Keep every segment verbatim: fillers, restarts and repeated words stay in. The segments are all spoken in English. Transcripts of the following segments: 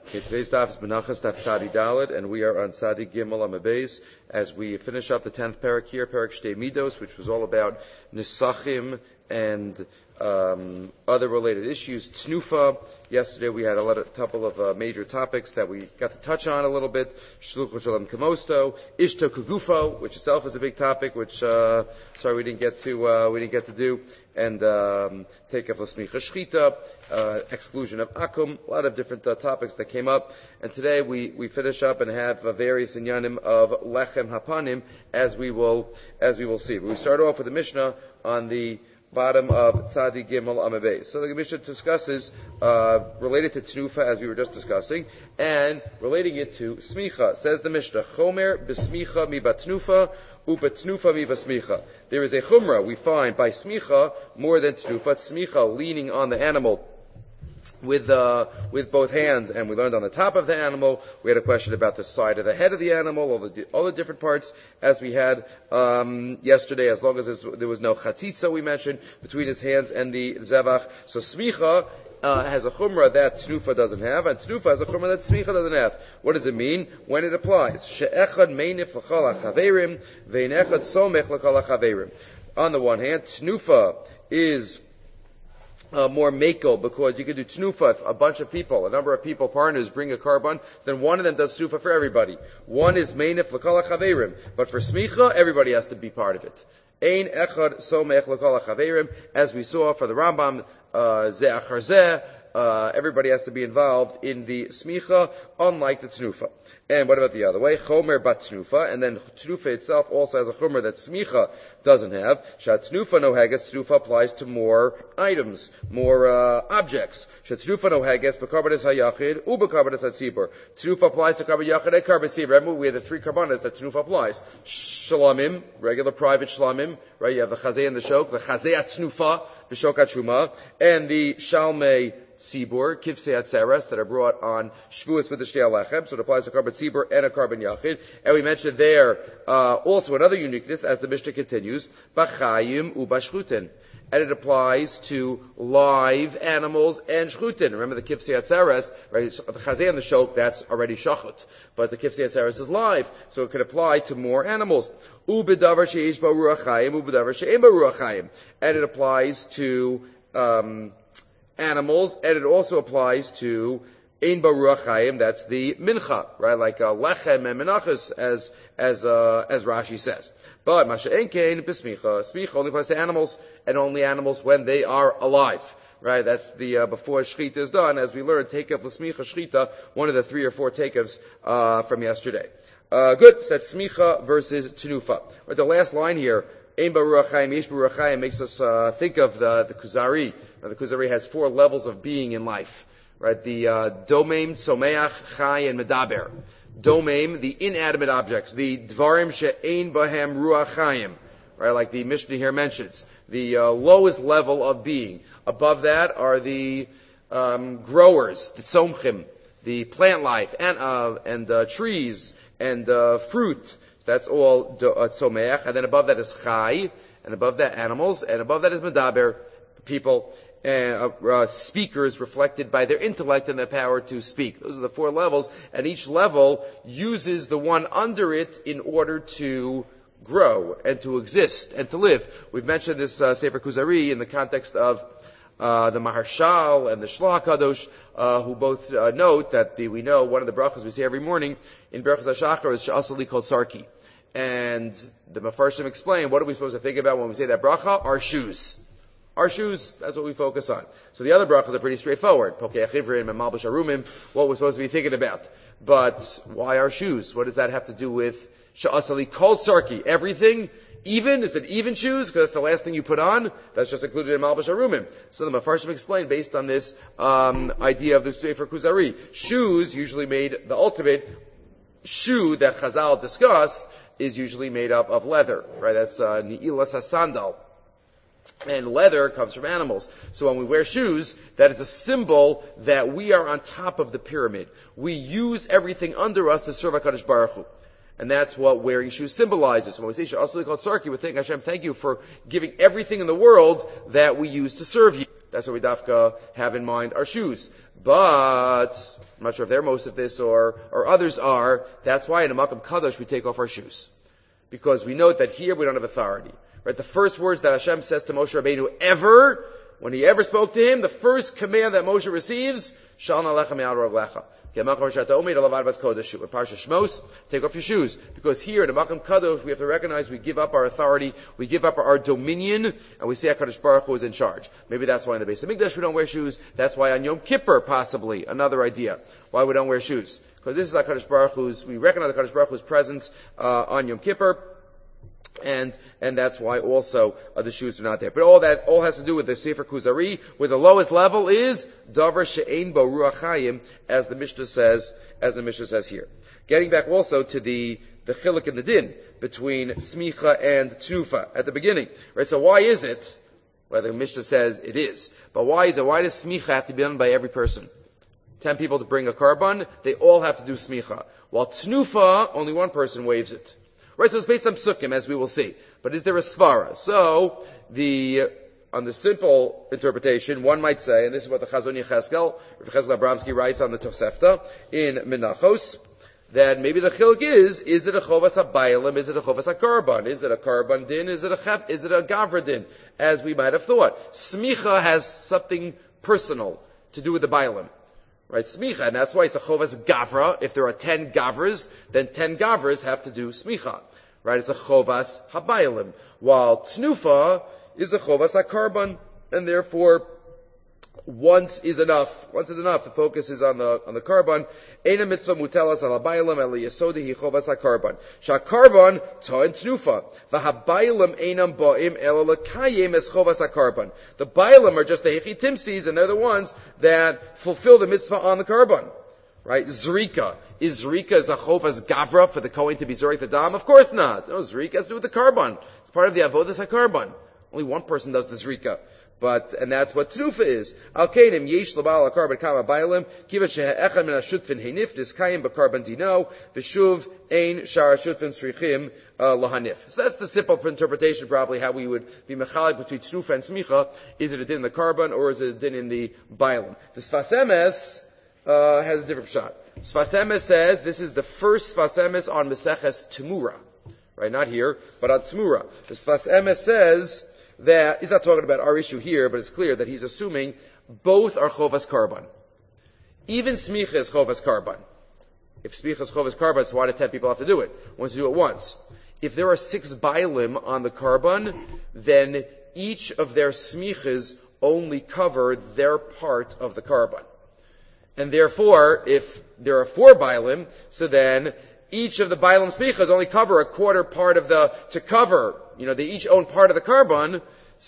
Okay, today's daf is Menachos daf Tzadi Daled, and we are on Tzadi Gimel Amabeis as we finish up the tenth parak here, parak Shtei Midos, which was all about Nisachim and um, other related issues. Tnufa. Yesterday we had a lot of, couple of uh, major topics that we got to touch on a little bit. Shluch Shalom Kamosto, Ishto Kugufo, which itself is a big topic, which uh, sorry we didn't get to uh, we didn't get to do, and um, take of Lasmicha Shchita, uh, exclusion of Akum, a lot of different uh, topics that came up. And today we, we finish up and have uh, various inyanim of Lechem Hapanim, as we will as we will see. But we start off with the Mishnah on the bottom of Tzadi Gimel Amabei. So the Mishnah discusses uh, related to Tnufa, as we were just discussing, and relating it to Smicha. Says the Mishnah, Chomer b'Smicha mi batnufa u'batnufa mi b'Smicha. There is a Chumrah we find by Smicha more than Tnufa. Smicha leaning on the animal with uh, with both hands, and we learned on the top of the animal. We had a question about the side of the head of the animal, all the all the different parts, as we had um, yesterday. As long as there was no chatzitza, we mentioned, between his hands and the zevach. So smicha uh, has a chumrah that tnufa doesn't have, and tnufa has a chumrah that smicha doesn't have. What does it mean when it applies? She'echad meinif l'chol hachaverim ve'in echad somech l'chol hachaverim. On the one hand, tnufa is Uh, more makel, because you can do tnufa if a bunch of people, a number of people, partners, bring a carbon, then one of them does tnufa for everybody. One is meinif l'kol hachaverim, but for smicha, everybody has to be part of it. Ein echad somech l'kol hachaverim, as we saw for the Rambam, uh, ze achar ze, uh, everybody has to be involved in the smicha, unlike the tnufa. And what about the other way? Chomer bat tnufa, and then tnufa itself also has a chomer that smicha doesn't have. Shat tnufa no heges, tnufa applies to more items, more uh, objects. Shat tnufa no heges, b'karbanis hayachid, u b'karbanis hatzibur. Tnufa applies to karbon yachid and karbon tzibur. Remember, we have the three karbanas that tnufa applies. Shalamim, regular private shlamim, right? You have the chazeh and the shok, the chazeh at tnufa, the shok at shuma, and the shalmei Tzibur, Kivsei Atzeres, that are brought on Shvuas with the Shtei Alechem, so it applies to carbon Tzibur and a carbon Yachid. And we mentioned there uh, also another uniqueness, as the Mishnah continues, B'chayim u'bashchutin. And it applies to live animals and shchutin. Remember the Kivsei Atzeres, right? The Chazeh and the Shok, that's already shachut. But the Kivsei Atzeres is live, so it could apply to more animals. U'b'davar she'ish ba ruach chayim, u'b'davar she'im ba ruach chayim. And it applies to um animals, and it also applies to ein baruach chayim, that's the mincha, right? Like uh, lechem and menachos, as as uh, as Rashi says. But masha ein kein b'smicha, smicha only applies to animals, and only animals when they are alive, right? That's the uh, before shchita is done, as we learned, take of l'smicha shchita, one of the three or four takeoffs uh, from yesterday. Uh, good. So that's smicha versus tnufa. But the last line here, ein baruach chayim, yesh baruach chayim, makes us uh, think of the the Kuzari. Now, the Kuzari has four levels of being in life, right? The uh, domaim, someach, chai, and medaber. Domaim, the inanimate objects, the dvarim she'ein bahem ruach chayim, right? Like the Mishnah here mentions, the uh, lowest level of being. Above that are the um, growers, the tzomchim, the plant life, and uh, and uh, trees and uh, fruit. That's all tzomeach, uh, and then above that is chai, and above that animals, and above that is medaber, people, and uh, uh, speakers reflected by their intellect and their power to speak. Those are the four levels, and each level uses the one under it in order to grow and to exist and to live. We've mentioned this uh, Sefer Kuzari in the context of uh, the Maharshal and the Shloach Kadosh, uh, who both uh, note that the, we know one of the brachas we say every morning in Berachos HaShachar is Sha'asali called Sarki. And the Mefarshim explain, what are we supposed to think about when we say that bracha? Our shoes. Our shoes, that's what we focus on. So the other brachas are pretty straightforward. Pokei achivrim and malbush arumim, what we're supposed to be thinking about. But why our shoes? What does that have to do with sha'asali kol sarki? Everything? Even? Is it even shoes? Because that's the last thing you put on? That's just included in malbush arumim. So the Mefarshim explain based on this um, idea of the Sefer Kuzari. Shoes, usually made, the ultimate shoe that Chazal discuss, is usually made up of leather, right? That's uh, ni'ilas sandal. And leather comes from animals. So when we wear shoes, that is a symbol that we are on top of the pyramid. We use everything under us to serve HaKadosh Baruch Hu. And that's what wearing shoes symbolizes. So when we say Sha'asali called Sarki, we think, Hashem, thank you for giving everything in the world that we use to serve you. That's what we dafka have in mind, our shoes. But, I'm not sure if they're most of this or, or others are, that's why in a Makam Kadosh we take off our shoes. Because we note that here we don't have authority. Right? The first words that Hashem says to Moshe Rabbeinu ever, when he ever spoke to him, the first command that Moshe receives, Shalna lecha me'al roglecha. In Parsha Shmos, take off your shoes. Because here in the Makam Kadosh, we have to recognize we give up our authority, we give up our dominion, and we say HaKadosh Baruch Hu is in charge. Maybe that's why in the Beis HaMikdash we don't wear shoes. That's why on Yom Kippur, possibly, another idea, why we don't wear shoes. Because this is HaKadosh Baruch Hu's, we recognize HaKadosh Baruch Hu's presence uh, on Yom Kippur. And, and that's why also uh, the shoes are not there. But all that, all has to do with the Sefer Kuzari, where the lowest level is Davar She'ein Bo Ruach Hayim, as the Mishnah says, as the Mishnah says here. Getting back also to the, the chiluk and the din between Smicha and Tnufa at the beginning. Right, so why is it, well the Mishnah says it is, but why is it, why does Smicha have to be done by every person? Ten people to bring a carbon, they all have to do Smicha. While Tnufa, only one person waves it. Right, so it's based on psukim, as we will see. But is there a svara? So, the, on the simple interpretation, one might say, and this is what the Chazon Yecheskel, Yecheskel Abramsky writes on the Tosefta, in Menachos, that maybe the chiluk is, is it a chovas habaylim, is it a chovas hakarban, is it a karban din, is it a chef, is it a gavra din, as we might have thought. Smicha has something personal to do with the baylim. Right, smicha, and that's why it's a chovas gavra. If there are ten gavras, then ten gavras have to do smicha. Right, it's a chovas habaylim. While tnufa is a chovas hakarban, and therefore once is enough. Once is enough. The focus is on the on the carbon. Eina mitzvah mutelas al habaylim el yesodi hi chovas hakarban. Shakarban ta'en tnufa. V'habaylim einam ba'im el lekayim es chovas hakarban. The baylim are just the hechitimsis, and they're the ones that fulfill the mitzvah on the carbon. Right? Zrika. Is Zrika as a chovas gavra for the Kohen to be Zorik the Dam? Of course not. No, Zrika has to do with the carbon. It's part of the avodas hakarban. Only one person does the Zrika. But, and that's what Tnufa is. Al Kainim, Yesh Labal Akarban Kama Bailim, Kiva She'echad Min HaShutfin Heinif, Diskayim Bakarban Dino, Vishuv Ein Shara Shutfin Srichim Lahanif. So that's the simple interpretation, probably, how we would be mechalik between Tnufa and Smicha. Is it a din in the carbon, or is it a din in the Bailim? The Sfas Emes uh, has a different shot. Sfas Emes says, this is the first Sfas Emes on Meseches Temura. Right, not here, but on Temura. The Sfas Emes says, that he's not talking about our issue here, but it's clear that he's assuming both are chovas karban. Even smicha is chovas karban. If smicha is chovas karban, so why do ten people have to do it? Once you do it once. If there are six bailim on the karban, then each of their smichas only cover their part of the karban. And therefore, if there are four bailim, so then each of the bailim smichas only cover a quarter part of the, to cover, you know, they each own part of the carbon,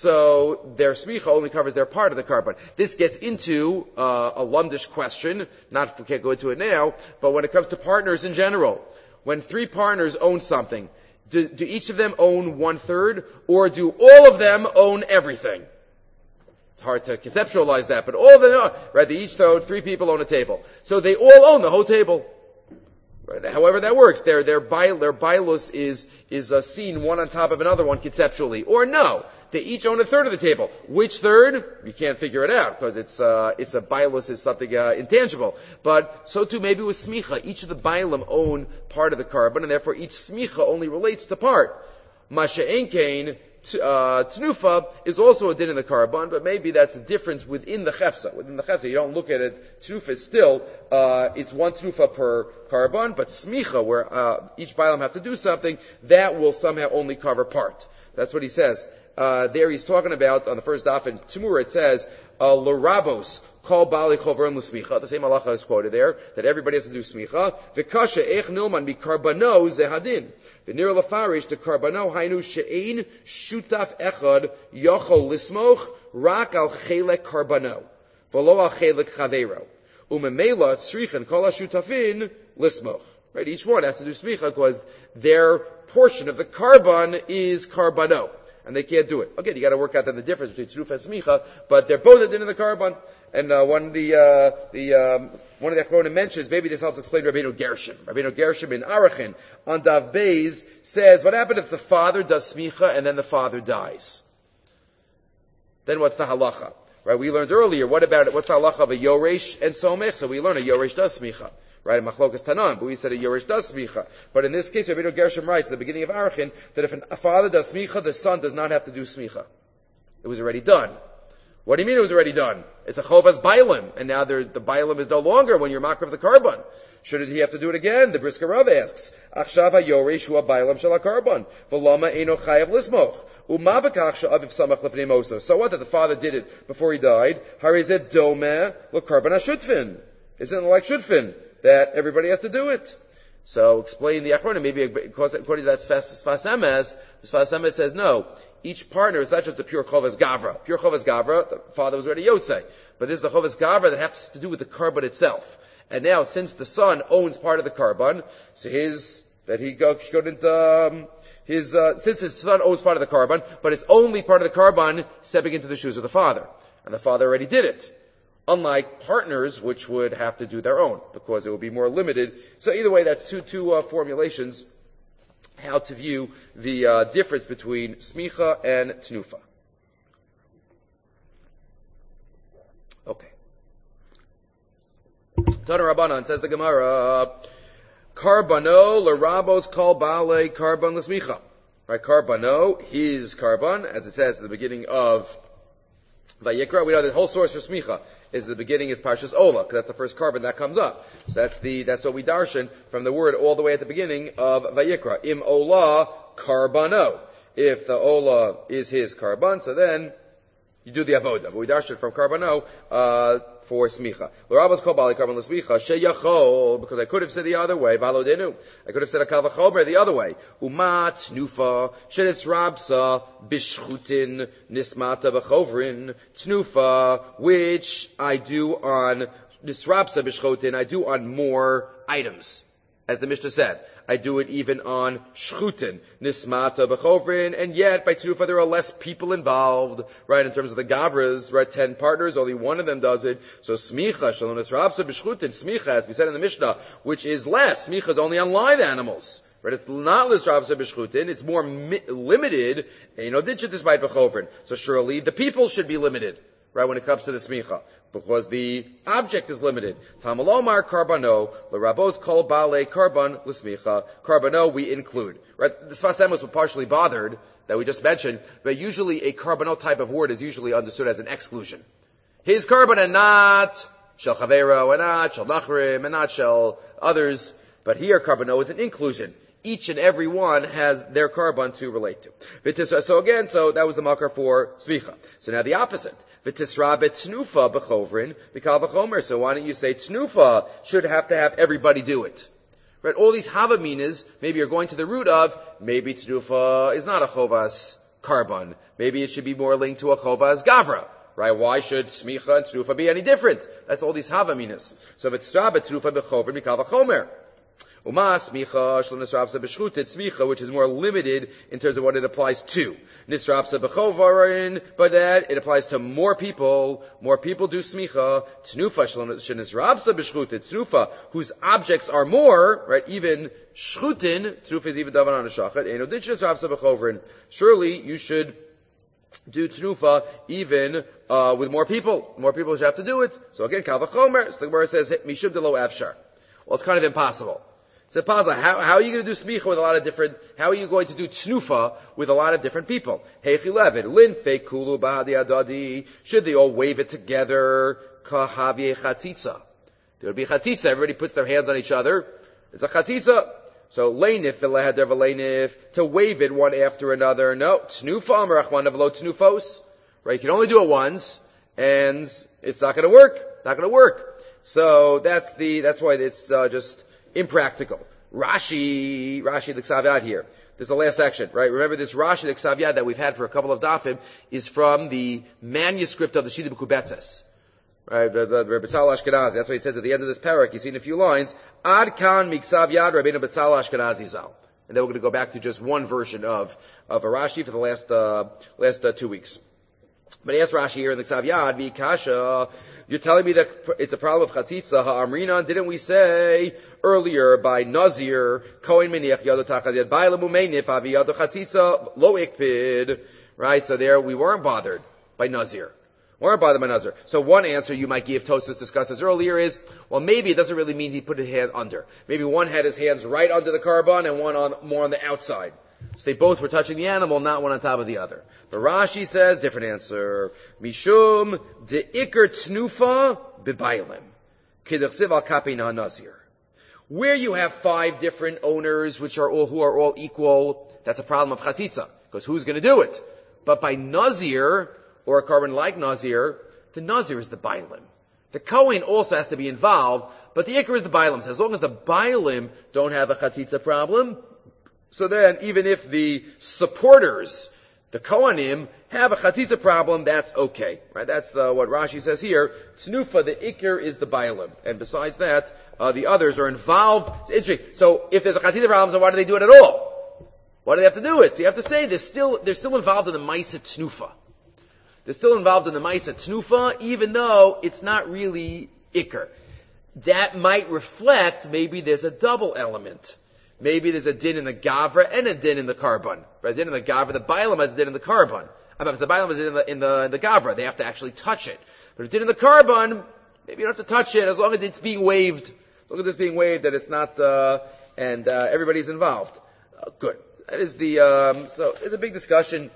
so their smicha only covers their part of the carbon. This gets into uh, a lumdish question, not if we can't go into it now, but when it comes to partners in general, when three partners own something, do, do each of them own one third, or do all of them own everything? It's hard to conceptualize that, but all of them own, right? They each own, three people own a table. So they all own the whole table. Right. However that works, their their bi, their bilus is is uh, seen one on top of another one conceptually, or no, they each own a third of the table. Which third? You can't figure it out because it's uh, it's a bilus is something uh, intangible. But so too maybe with smicha, each of the bilim own part of the carbon, and therefore each smicha only relates to part. Masha enkein. Uh, Tnufa is also a din in the carbon, but maybe that's a difference within the chefsa. Within the chefsa, you don't look at it. Tnufa is still, uh, it's one tnufa per carbon, but smicha, where uh, each bilam have to do something, that will somehow only cover part. That's what he says. Uh, there he's talking about, on the first daf in Tumur, it says, uh, l'rabos, kol bali choveron l'smicha. The same halacha is quoted there, that everybody has to do smicha. V'kasha eich nilman bi karbano zehadin. V'nir lafarish, the karbano hainu she'ein shutaf echad yochol lismoch rak al chelek karbano. V'lo al chelek chavero. Umemela tzrichen kol ha-shutafin lismoch. Right, each one has to do smicha because their portion of the carbon is karbano. And they can't do it. Again, you got to work out then the difference between tzruf and smicha, but they're both a din in the carbon. And uh, one of the uh, the um, one of the Achronim mentions, maybe this helps explain Rabbeinu Gershom. Rabbeinu Gershom in Arachin on Dav Beis says, what happened if the father does smicha and then the father dies? Then what's the halacha? Right? We learned earlier, what about it? What's the halacha of a yoresh and somech? So we learned a yoresh does smicha. Right? Machlokas Tanan, but we said a yoresh does smicha. But in this case, Rabbeinu Gershom writes at the beginning of Arachin that if a father does smicha, the son does not have to do smicha. It was already done. What do you mean it was already done? It's a chovas bailim, and now the bailim is no longer when you're makar of the carbon. Should he have to do it again? The Brisker Rav asks, Achshav ha-yoresh hu ha-bailim shel ha-carbon, v'lama eino chayav lismoch, u'ma b'kach she'aviv samach lefnei moso. So what, that the father did it before he died? Harizet domeh l'carbon ha-shutfin. Isn't it like shutfin, that everybody has to do it? So explain the Achronim, maybe because according to that Sfas Emes, Sfas Emes says no. Each partner is not just a pure Chovas Gavra. Pure Chovas Gavra, the father was already Yotzei. But this is a Chovas Gavra that has to do with the carbon itself. And now, since the son owns part of the carbon, so his, that he go, he couldn't, um, his, uh, since his son owns part of the carbon, but it's only part of the carbon stepping into the shoes of the father. And the father already did it. Unlike partners, which would have to do their own, because it would be more limited. So either way, that's two, two, uh, formulations, how to view the, uh, difference between smicha and tnufa. Okay. Tana Rabbanan, says the Gemara, Karbano l'rabos kol bale karban l'smicha. Right, Karbano, his karban, as it says at the beginning of Vayikra. We know the whole source for smicha is the beginning is Parshas Ola, because that's the first carbon that comes up. So that's the, that's what we darshan from the word all the way at the beginning of Vayikra. Im Ola Karbano. If the Ola is his karban, so then you do the avoda. But we darshan from Karbano, uh, for smicha. L'rabos kol bali karban l'smicha sheyachol, because I could have said the other way, valodenu. I could have said a kal v'chomer the other way. Umat tnufa sheretz rabsa bishchutin nismata b'chovrin tnufa, which I do on nisrabsa bishchutin, I do on more items, as the Mishnah said. I do it even on shchutin, nismata b'chovrin, and yet by tnufa there are less people involved, right, in terms of the gavras, right, ten partners, only one of them does it. So smicha, shalom nisrabsa b'shchutin, smicha, as we said in the Mishnah, which is less, smicha is only on live animals. Right, it's not nisrabsa b'shchutin, it's more mi- limited, and you know, ditchit this by b'chovrin. So surely the people should be limited, right, when it comes to the smicha, because the object is limited. Tamalomar karbano, l'rabos kol bale karban l'smicha. Karbano we include. Right, the Sfas Emes were partially bothered, that we just mentioned, but usually a karbano type of word is usually understood as an exclusion. His karban and not shel chavero, and not shel nachrim, and not shel others, but here karbano is an inclusion. Each and every one has their karban to relate to. So again, so that was the makar for smicha. So now the opposite. V'tisra betnufa b'chovrin b'kal v'chomer. So why don't you say tnufa should have to have everybody do it? Right? All these havaminas, maybe you're going to the root of, maybe tnufa is not a chovas karban. Maybe it should be more linked to a chovas gavra. Right? Why should smicha and tnufa be any different? That's all these havaminas. So v'tisra betnufa b'chovrin b'kal v'chomer. Uma smicha shlom nisrabsa b'shchutit smicha, which is more limited in terms of what it applies to. Nisrabsa b'chovarin, but that it applies to more people. More people do smicha. Tnufa shlom nisrabsa b'shchutit tnufa, whose objects are more, right? Even shchutin, tnufa is even davan on a shachat. Eno ditch nisrabsa b'chovarin. Surely you should do tnufa even uh, with more people. More people should have to do it. So again, kal v'chomer. So the Gemara says mishum delo afshar. Well, it's kind of impossible. It's impossible. How, how are you going to do smicha with a lot of different, how are you going to do tnufa with a lot of different people? Heichilevet, linfe kulu ba'adi adadi. Should they all wave it together? Kahavye chatzitza. There would be chatzitza. Everybody puts their hands on each other. It's a chatzitza. So, leinif v'leheder v'leinif. To wave it one after another. No. Tnufa, merachman avlo tnufos. Right? You can only do it once, and it's not going to work. Not going to work. So, that's the, that's why it's, uh, just, impractical. Rashi, Rashi the Ksav Yad here. This is the last section, right? Remember this Rashi the Ksav Yad that we've had for a couple of dafim is from the manuscript of the Shida B'Kubetzes. Right? The, the, the Betzal Ashkenazi. That's what he says at the end of this parak. You see in a few lines, Ad kan miksav yad Rabbeinu Betzal Ashkenazi zal. And then we're going to go back to just one version of, of a Rashi for the last, uh, last, uh, two weeks. But he asked Rashi here in the Ksav Yad, Mikasha, you're telling me that it's a problem of chatzitza ha'amrinan? Didn't we say earlier by Nazir, Kohen meniach yado tachad yad ba'ilem u'meinif avi yado chatzitza lo ikpid, right? So there we weren't bothered by Nazir. Or by the manazir. So one answer you might give, Tosfos discussed this earlier, is, well, maybe it doesn't really mean he put his hand under. Maybe one had his hands right under the carbon and one on more on the outside. So they both were touching the animal, not one on top of the other. But Rashi says, different answer. Mishum de ikar tnufa b'baylim. K'dechsiv al kapin ha'nazir. Where you have five different owners, which are all, who are all equal, that's a problem of chatzitza. Because who's going to do it? But by nazir, or a carbon like nazir, the nazir is the bailim. The kohen also has to be involved, but the ikar is the bailim. As long as the bailim don't have a chatzitza problem, so then even if the supporters, the kohanim, have a chatzitza problem, that's okay. Right? That's the, what Rashi says here. Tnufa, the ikar is the bailim. And besides that, uh, the others are involved. It's interesting. So if there's a chatzitza problem, so why do they do it at all? Why do they have to do it? So you have to say they're still, they're still involved in the Maisa Tnufa. They're still involved in the Maisa Tnufa, even though it's not really Iker. That might reflect, maybe there's a double element. Maybe there's a din in the Gavra and a din in the Carbon. Right? A din in the Gavra, the Bailam has a din in the Carbon. I mean, if the Bailam is in the, in the, in the Gavra, they have to actually touch it. But if it's din in the Carbon, maybe you don't have to touch it, as long as it's being waved. As long as it's being waved, that it's not, uh, and, uh, everybody's involved. Uh, good. That is the, um, so there's a big discussion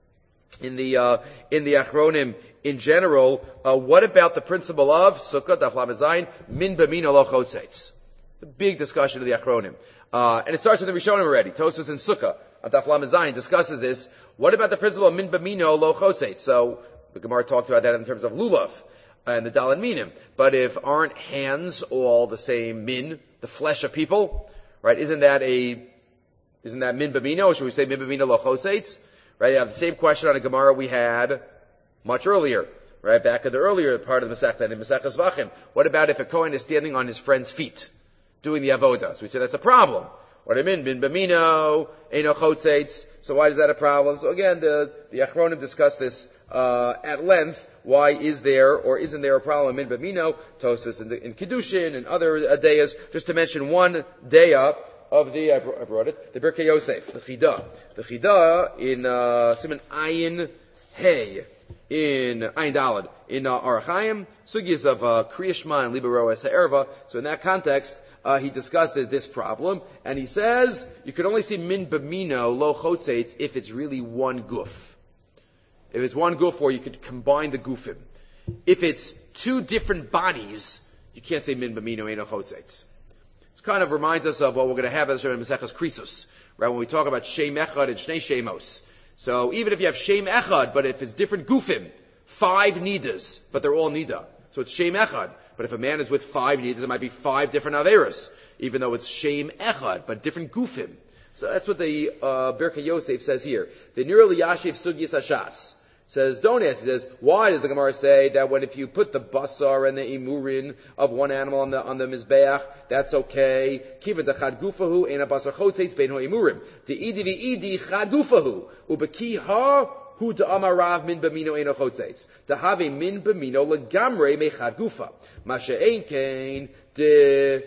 in the, uh, in the Achronim in general. Uh, what about the principle of Sukkah, Daf Lamed Zayin, min b'mino lo chotzeitz? A big discussion of the Achronim. Uh, and it starts with the Rishonim already. Tosfos in Sukkah, Daf Lamed Zayin, discusses this. What about the principle of min b'mino lo chotzeitz? So, the Gemara talked about that in terms of lulav and the Dalan Minim. But if aren't hands all the same min, the flesh of people, right, isn't that a, isn't that min b'mino, or should we say min b'mino lo chotzeitz? Right, you have the same question on a Gemara we had much earlier, right, back in the earlier part of the Masechta, in Masechtas Vachim. What about if a Kohen is standing on his friend's feet, doing the avodah? So we say that's a problem. What do I mean? Min b'mino, eino chotzeitz. So why is that a problem? So again, the, the Achronim discuss this, uh, at length. Why is there, or isn't there a problem in min b'mino? Tosfos in, in Kiddushin and other uh, dayas. Just to mention one daya of the, I brought it, the Birkei Yosef, the Chida. The Chida in, uh, Siman Ayin Hey, in Ayin Dalad, in, uh, Orach Chaim, Sugis of, uh, Kriya Shema and Libero Es Ha'erva. So in that context, uh, he discussed this problem, and he says, you can only see min b'mino, lo chotzeitz, if it's really one guf. If it's one guf, or you could combine the gufim. If it's two different bodies, you can't say min b'mino, eino chotzeitz. It kind of reminds us of what we're going to have as in Maseches Krisos, right? When we talk about Shem Echad and Shnei Shemos. So even if you have Shem Echad, but if it's different gufim, five nidas, but they're all nida. So it's Shem Echad. But if a man is with five nidas, it might be five different averos, even though it's Shem Echad, but different gufim. So that's what the uh, Birkei Yosef says here. The Nir Liyashiv Sugyas Hashas says, don't ask. He says, why does the Gemara say that when if you put the basar and the imurin of one animal on the on the mizbeach, that's okay? Kiva de chad gufahu ein a basar chotzeitz bein ho imurim. De idi vi idi chad gufahu ubeki ha hu de amarav min b'mino ein ho chotzeitz. De have min b'mino legamre me chad gufa. Ma she'ein kein de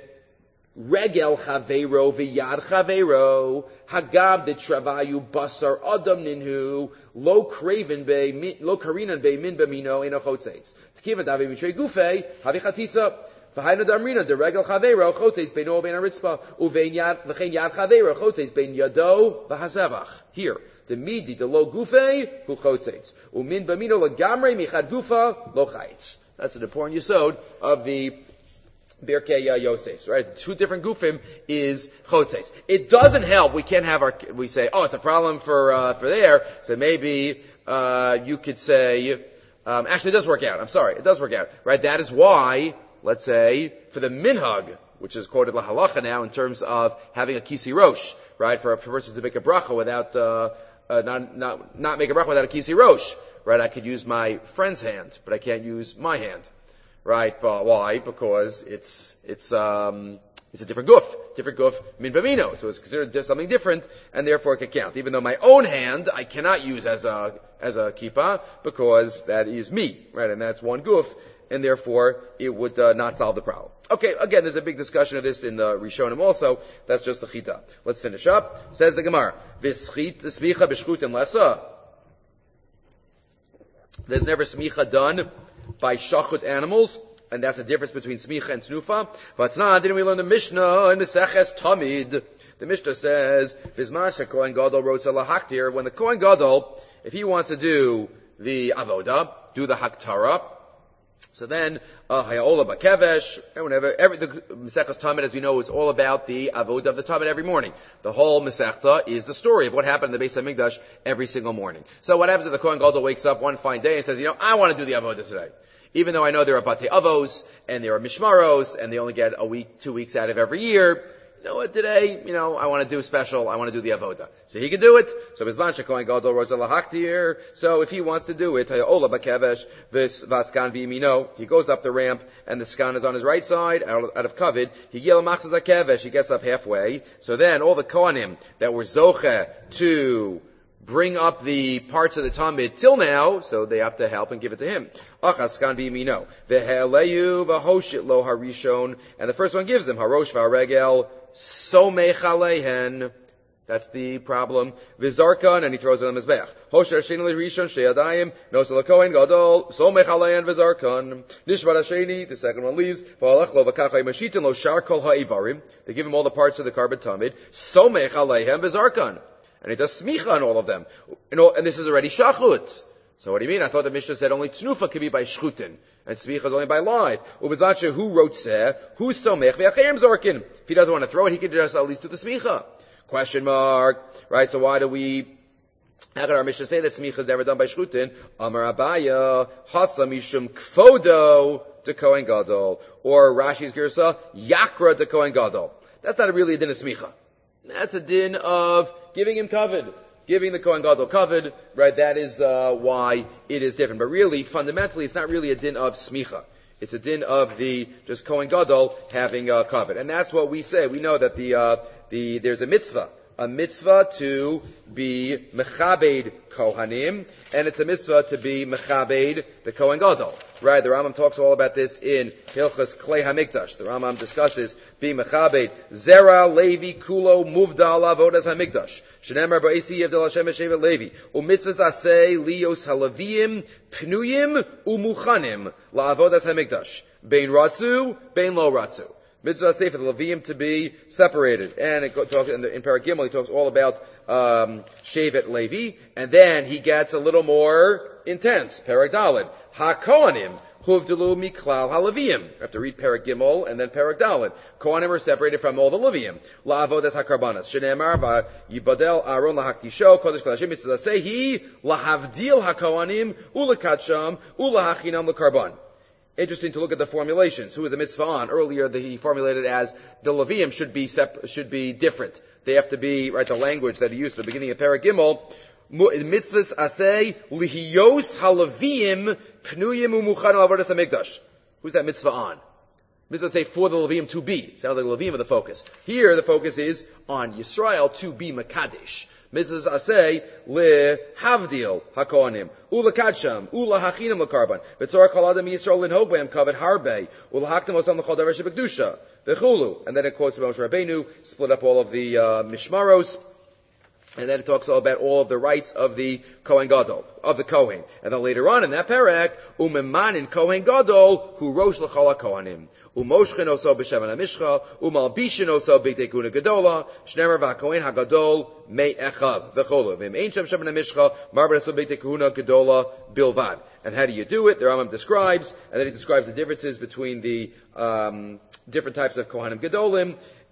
regel chaveiro v'yad chaveiro hagam de travayu basar adam ninhu lo craven be lo karinan be min b'mino in a chotzeitz tkiva davi mitrei gufei havi chatzitza v'hayna damrina de regel chaveiro chotzeitz beino bein aritzpa uvein yad v'chein yad chaveiro chotzeitz bein yado v'hazevach. Here the midi the lo gufei hu chotzeitz umin b'mino legamrei michad gufa lo chayitz. That's an important yesod of the Birkei Yosef, right? Two different gufim is chotzeitz. It doesn't help. We can't have our, we say, oh, it's a problem for, uh, for there. So maybe, uh, you could say, um, actually it does work out. I'm sorry. It does work out, right? That is why, let's say, for the minhag, which is quoted la halacha now in terms of having a kisi rosh, right? For a person to make a bracha without, uh, uh, not, not, not make a bracha without a kisi rosh, right? I could use my friend's hand, but I can't use my hand. Right, but why? Because it's, it's, um, it's a different guf. Different guf, min b'mino. So it's considered something different, and therefore it can count. Even though my own hand, I cannot use as a, as a kippah, because that is me, right? And that's one guf, and therefore it would, uh, not solve the problem. Okay, again, there's a big discussion of this in the Rishonim also. That's just the chita. Let's finish up. Says the Gemara, V'schit, smicha b'shchutim lesa. There's never smicha done by shachut animals, and that's the difference between smicha and snufa. Vatna, didn't we learn the Mishnah in the Seches Tamid? The Mishnah says, Vizman shekohen gadol rotza lahaktir, when the kohen gadol, if he wants to do the avoda, do the haktara, so then, uh, hayaola bakevesh, and whenever, every, the Mesechus Tamid, as we know, is all about the avodah of the Tamid every morning. The whole Mesechta is the story of what happened in the Beis HaMikdash every single morning. So what happens if the Kohen Gadol wakes up one fine day and says, you know, I want to do the avodah today. Even though I know there are Batei Avos, and there are Mishmaros, and they only get a week, two weeks out of every year, you know what, today, you know, I want to do special, I want to do the avoda. So he can do it. So Bizman Shekohen Gadol Roza Lahaktir. So if he wants to do it, Ola Bakevesh, this Vaskan V'Yimino, he goes up the ramp, and the skan is on his right side, out, out of Kavid. He Gil Machzaz Akevesh, he gets up halfway. So then all the Kohanim that were Zoche to bring up the parts of the Talmud till now, so they have to help and give it to him. Achaskan b'yimino, v'he'eleyu v'hoshit lo harishon, and the first one gives them harosh v'haregel somech aleihen. That's the problem. V'zarkan, and he throws it on his back. Hosher sheni l'rishon she'adayim nosel l'kohen gadol somech aleihen v'zarkan. Nishvat hasheni, the second one leaves. V'alach lo v'kachai mashitin lo shar kol ha'ivarim. They give him all the parts of the carbon Talmud. Somech aleihen v'zarkan. And he does smicha on all of them. You know, and this is already shachut. So what do you mean? I thought the Mishnah said only tnufa could be by shchutin, and smicha is only by live. Ubizatche, who wrote seh, who somech v'achayim zorkin. If he doesn't want to throw it, he could just at least do the smicha. Question mark. Right, so why do we, how can our Mishnah say that smicha is never done by shchutin? Amar Abaya, hasa mishum kfodo de Kohen Gadol. Or Rashi's girsa, yakra de Kohen Gadol. That's not really a din of smicha. That's a din of giving him kavod, giving the Kohen Gadol kavod, right? That is uh, why it is different. But really, fundamentally, it's not really a din of smicha. It's a din of the just Kohen Gadol having uh, kavod, and that's what we say. We know that the uh, the there's a mitzvah, a mitzvah to be mechabed kohanim, and it's a mitzvah to be mechabed the Kohen Gadol. Right, the Rambam talks all about this in Hilchas Klei HaMikdash. The Rambam discusses being mechabed Zera Levi Kulo Muvdal Avodas HaMikdash. Shenemar Ba'isi Yevdel Hashem Eshevet Levi. Umitzvahs Aseh Lios Halavim Pnuyim Umuchanim LaAvodas HaMikdash. Bein Ratzu, Bein Lo Ratzu. Mitzvah Aseh for the Leviim to be separated. And it talks in, the, in Parag Gimel, he talks all about um, Shevet Levi, and then he gets a little more intense. Parag Daled. HaKohanim, Huvdelu Miklal HaLeviim. You have to read Parag Gimel and then Parag Daled. Kohanim are separated from all the Leviim. La'avodas HaKarbanas. Shenemar v'yibadel Aaron lahaktisho, Kodesh Kodashim, Mitzvah Sehi, lahavdil HaKohanim, ulakatsham, ulahachinam l'karban. Interesting to look at the formulations. Who is the mitzvah on? Earlier the, he formulated as the Leviim should be sep- should be different. They have to be, right, the language that he used at the beginning of Parag Gimel. Mitzvahs asay lihiyos halavim pnuyim umuchanim avodas hamikdash. Who's that mitzvah on? Mitzvah say for the Leviim to be. Sounds like the Leviim are the focus. Here the focus is on Yisrael to be Makadesh. Mitzvahs asay lehavdil hakohanim ulakadsham ulahachinam lakarban v'tzorach kol adam Yisrael linhog b'hem kavod harbe ulahaktam osam l'chol davar shebekdusha v'chulu. And then it quotes Moshe Rabbeinu, split up all of the uh, mishmaros. And then it talks all about all of the rights of the Kohen Gadol, of the Kohen. And then later on in that parak, umemanin Kohen Gadol, hu rosh l'chol ha-kohanim. Umoshchen oso b'shemen ha-mishcha, umalbishin oso b'gdei kuna gedola, shnemer v'ha-kohen ha-gadol mei echav, v'cholu. V'im ein shem shemen ha-mishcha, marber oso b'gdei kuna gedola bilvad. And how do you do it? The Rambam describes, and then he describes the differences between the um, different types of Kohanim Gedolim,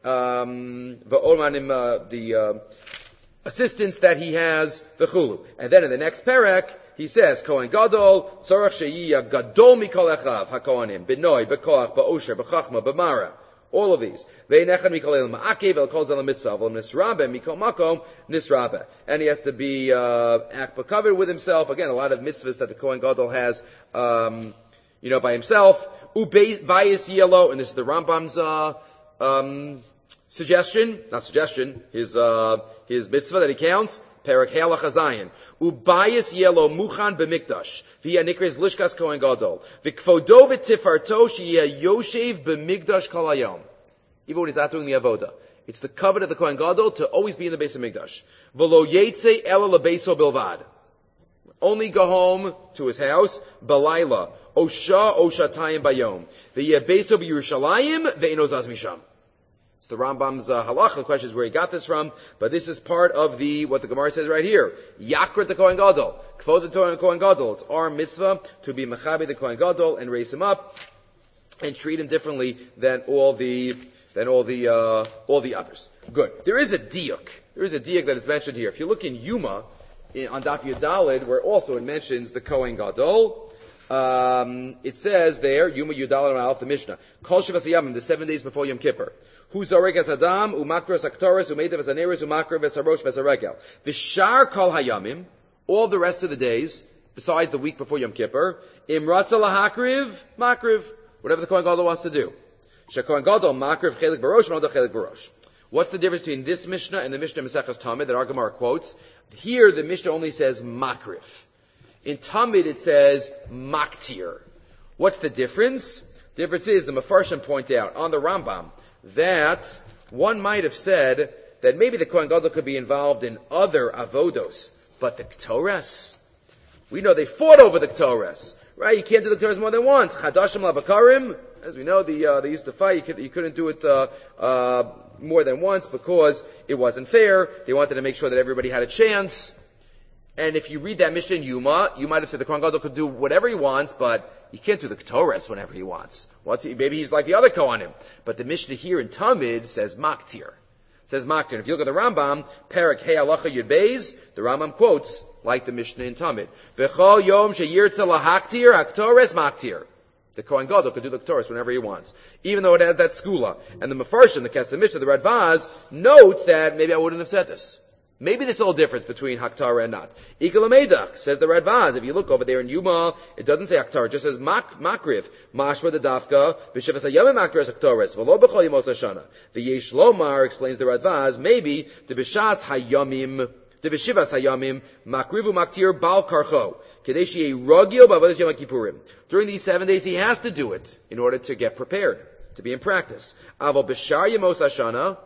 um, v'olmanim, uh, the... Uh, assistance that he has, the chulu. And then in the next parak, he says, Kohen Gadol, Tzorach Sheyiya Gadol Mikol Echav, HaKohanim, B'noi, B'koach, B'osher, B'chachma, B'mara. All of these. Ve'nechan Mikol El Ma'akev, El Kol Zel HaMitzvah, V'ol Nisrabe, Mikol Makom, Nisrabe. And he has to be, uh, act covered with himself. Again, a lot of mitzvahs that the Kohen Gadol has, um, you know, by himself. U'bayis Yelo, and this is the Rambam's, uh, um, suggestion, not suggestion, his, uh, his mitzvah that he counts, Perak Halach Hazayin. Ubayis yelo muchan b'mikdash. V'ya nikres lishkas Kohen Gadol. V'kvodo v'tifarto she'ya yoshev b'mikdash kol hayom. Even when he's not doing the avoda. It's the covenant of the Kohen Gadol to always be in the base of Mikdash. V'lo yetze ela lebeso bilvad. Only go home to his house, balayla, osha, oshatayim bayom. V'yebeso b'Yerushalayim, ve'eno zaz misham. It's the Rambam's uh, halacha. The question is where he got this from, but this is part of the, what the Gemara says right here. Yakrat the Kohen Gadol. Kvod the Kohen Gadol. It's our mitzvah to be mechabe the Kohen Gadol and raise him up and treat him differently than all the, than all the, uh, all the others. Good. There is a diuk. There is a diuk that is mentioned here. If you look in Yuma, in, on Daf Yudalid, where also it mentions the Kohen Gadol, um, it says there, Yuma Yudalid and Alf, the Mishnah, Kol Shavas Yamim, the seven days before Yom Kippur. Hu Zorek as Adam, Umakra as Aktoris, Umedav as Aneris, Umakra as Harosh as Haregel. Vishar Kol Hayamim, all the rest of the days, besides the week before Yom Kippur, Imratza Lahakriv, Makriv, whatever the Kohen Gadol wants to do. Shekohen Gadol, Makriv, Chelik Barosh, V'nodah Chelik Barosh. What's the difference between this Mishnah and the Mishnah Mesechus Tamid that our Gemara quotes? Here, the Mishnah only says Makriv. In Tamid, it says Maktir. What's the difference? The difference is, the Mefarshim point out on the Rambam, that one might have said that maybe the Kohen Gadol could be involved in other avodos, but the Ktores, we know they fought over the Ktores, right? You can't do the Ktores more than once. Chadashim labakarim, as we know, the, uh, they used to fight. You, could, you couldn't do it uh, uh, more than once because it wasn't fair. They wanted to make sure that everybody had a chance. And if you read that Mishnah in Yuma, you might have said the Kohen Gadol could do whatever he wants, but he can't do the Ktores whenever he wants. What's he, maybe he's like the other Kohanim. But the Mishnah here in Tamid says Maktir. It says Maktir. And if you look at the Rambam, Perak Hey Halacha Yud Beis, the Rambam quotes like the Mishnah in Tamid. V'chol yom sheyirtza lahaktir, Haktores Maktir. The Kohen Gadol could do the Ktores whenever he wants. Even though it has that skula. And the Mefarshim, the Kesef Mishnah, the Radvaz, notes that maybe I wouldn't have said this. Maybe there's a little difference between Haktara and not. Ikal Amedach, says the Radvaz. If you look over there in Yuma, it doesn't say Haktara, it just says mak, Makriv. Mashma the Dafka, V'shivas HaYamim Makras Haktores, V'lo B'chol Yemos HaShana. V'yesh Lomar, explains the Radvaz, maybe, the B'shas HaYamim, the B'shivas HaYamim, Makrivu Maktir Bal Karcho. Kadeshi Rogil B'avodas Yom HaKippurim. During these seven days, he has to do it in order to get prepared, to be in practice. Aval B'shar Yemos HaShana,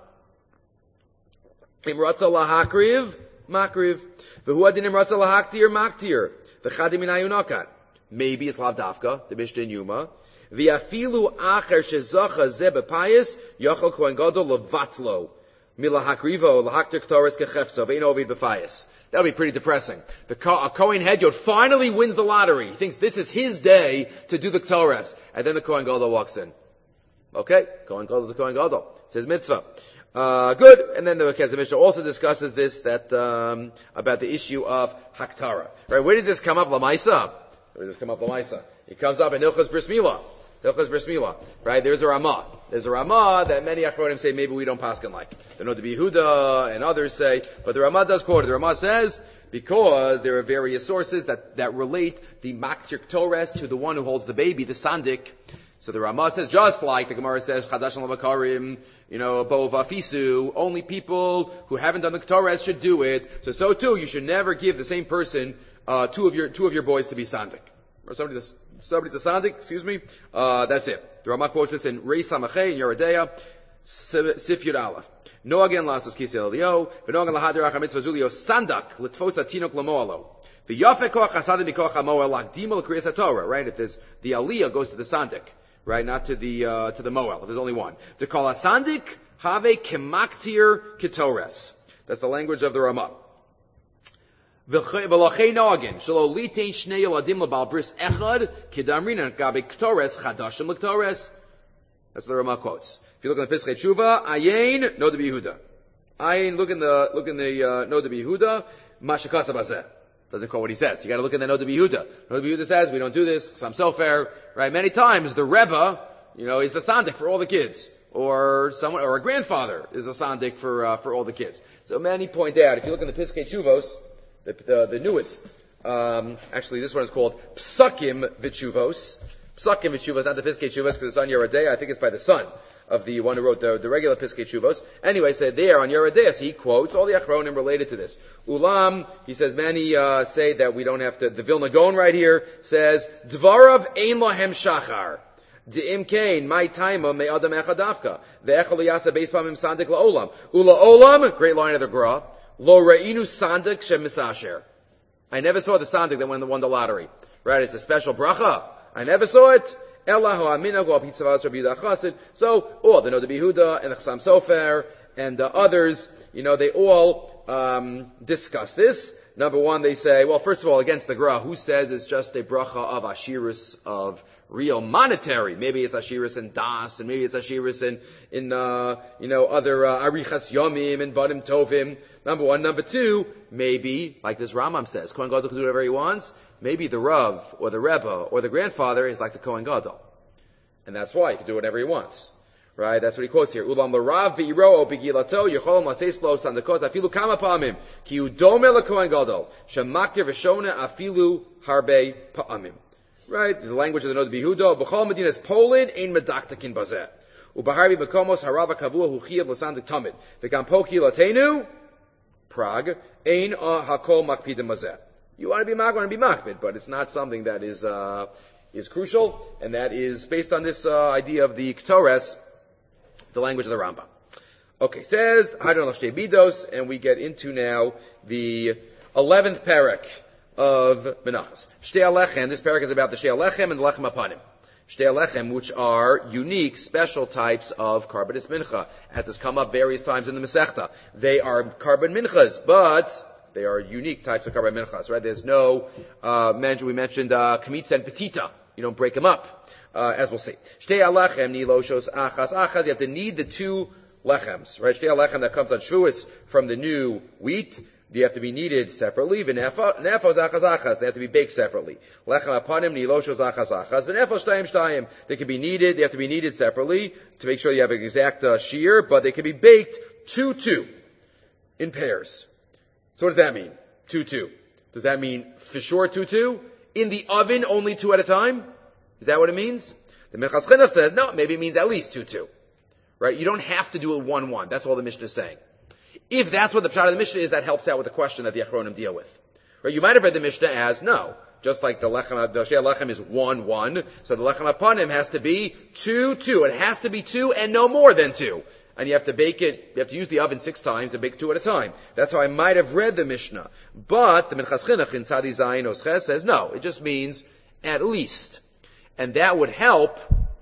Imratza lahakriv, makriv. V'hu adin imratza lahaktir, maktir. V'chadim minayu nokat. Maybe it's lavdafka, the Mishnah in Yuma. V'afilu acher shezacha ze b'payis, yachal kohen gadol levatlo. Milahakrivo, lahaktir ktores kechefso, ve'in ovid b'payis. That would be pretty depressing. The Ko- a Kohen Hedyot finally wins the lottery. He thinks this is his day to do the Ktores. And then the Kohen Gadol walks in. Okay, Kohen Gadol is the Kohen Gadol. It's his mitzvah. Uh, good. And then the Kesef Mishnah also discusses this, that, um, about the issue of Haktara. Right? Where does this come up? Lamaisa. Where does this come up? Lamaisa. It comes up in Hilchos Bris Milah. Hilchos Bris Milah. Right? There's a Ramah. There's a Ramah that many Achronim say maybe we don't paskin like. The Noda B'Yehuda and others say, but the Ramah does quote it. The Ramah says, because there are various sources that, that relate the Maktir Ktores to the one who holds the baby, the Sandik. So the Ramah says, just like the Gemara says, Chadash Lavakarim, you know, Bova Fisu, only people who haven't done the Ktores should do it. So, so too, you should never give the same person, uh, two of your, two of your boys to be Sandik. Or somebody's a, somebody's a Sandik, excuse me, uh, that's it. The Ramah quotes this in Reis Samachay, in Yeridea, Sif Yud Aleph. No again lasos kisel elio, v'nogan lahadir acha mitzvah zulio sandak, l'tfos atinok lamoalo. V'yafek koach hasadim mikoach hamoel lakdim l'kriyas haTorah, right? If there's, the aliyah goes to the sandik. Right, not to the, uh, to the Moel, if there's only one. To call a sandik, have kemaktir ketores. That's the language of the Ramah. V'lachei noagin, shelo litein shnei yoladim lebal bris echad, kedamrina gabe ketores, chadashim l'ktores. That's what the Ramah quotes. If you look in the Pischei Tshuva, ayin, Noda B'Yehuda. Ayin, look in the, look in the, uh, Noda B'Yehuda, mashakasa bazeh. Doesn't quote what he says. You gotta look at the Noda B'Yehuda. Noda B'Yehuda says, we don't do this, because I'm so fair, right? Many times, the Rebbe, you know, is the Sandik for all the kids. Or someone, or a grandfather is the Sandik for, uh, for all the kids. So many point out, if you look in the Piskei Tshuvos, the, the, the newest, um, actually this one is called Psakim V'Tshuvos. Psakim V'Tshuvos, not the Piskei Tshuvos, because it's on Yeridea, I think it's by the son of the one who wrote the, the regular Piskei Tshuvos. Anyway, so there on Yeridea, so he quotes all the Achronim related to this. Ulam, he says, many uh, say that we don't have to, the Vilna Gaon right here says, Dvarav ein lahem shachar. D'im kain, my taima, me adam echadavka. Ve'echal yasa beis pamim sandik la'olam. Ula olam, great line of the Gra, lo ra'inu sandik shem misasher. I never saw the sandik that won the, won the lottery. Right? It's a special bracha. I never saw it. So, or the Noda B'Yehuda and the Chassam Sofer and the others, you know, they all um, discuss this. Number one, they say, well, first of all, against the Gra, who says it's just a bracha of Ashirus, of real monetary? Maybe it's Ashirus and Das, and maybe it's Ashirus in, in uh, you know, other uh, Arichas Yomim and Badim Tovim. Number one. Number two, maybe, like this Rambam says, Kohen Gadol can do whatever he wants. Maybe the Rav, or the Rebbe, or the grandfather is like the Kohen Gadol. And that's why he can do whatever he wants. Right? That's what he quotes here. Ulam l'Rav be'iro begilato yecholom laseis lo sandakos afilu kama pa'amim ki hu domeh lekohen gadol shemaktir v'shona afilu harbe pa'amim. Right? The language of the Noda B'Yehuda. B'chol medinas Poland ein medaktakin bazeh. U'baharbi bekomos harava kavua hu chiyav l'sandik tamid. V'gam po kilatenu Prague ein hakol makpidim bazeh. You want to be mak, want to be makpid, but it's not something that is uh, is crucial, and that is based on this uh, idea of the Ketores, the language of the Rambam. Okay, says Hadron L'Shtei Midos, and we get into now the eleventh parak of Menachos. Shtei Alechem. This parak is about the Shtei Alechem and the Lechem Apanim. Shtei Alechem, which are unique, special types of Karbanis Mincha, as has come up various times in the Masechta. They are Karban Minchas, but they are unique types of Karban Minchas, right? There's no, uh, mention, we mentioned, uh, Kamitza and Petita. You don't break them up, uh, as we'll see. Shtei Alechem, Niloshos, Achas, Achas, you have to knead the two lechems, right? Shtei Alechem that comes on Shavuos from the new wheat, they have to be kneaded separately. V'nefos, Achas, Achas, they have to be baked separately. Lechem Apanim, Niloshos, Achas, Achas, V'nefos, Shtayim, Shtayim, they can be kneaded, they have to be kneaded separately to make sure you have an exact, uh, shear, but they can be baked two, two, in pairs. So what does that mean? Two, two. Does that mean for sure two, two? In the oven, only two at a time? Is that what it means? The Minchas Chinuch says, no, maybe it means at least two, two. Right? You don't have to do it one, one. That's all the Mishnah is saying. If that's what the pshat of the Mishnah is, that helps out with the question that the Achronim deal with. Right? You might have read the Mishnah as, no, just like the Lechem, the Shtei Lechem is one, one, so the Lechem Apanim has to be two, two. It has to be two and no more than two. And you have to bake it, you have to use the oven six times and bake two at a time. That's how I might have read the Mishnah. But the Minchas Chinuch in Tzadi Zayin Osches says, no, it just means at least. And that would help,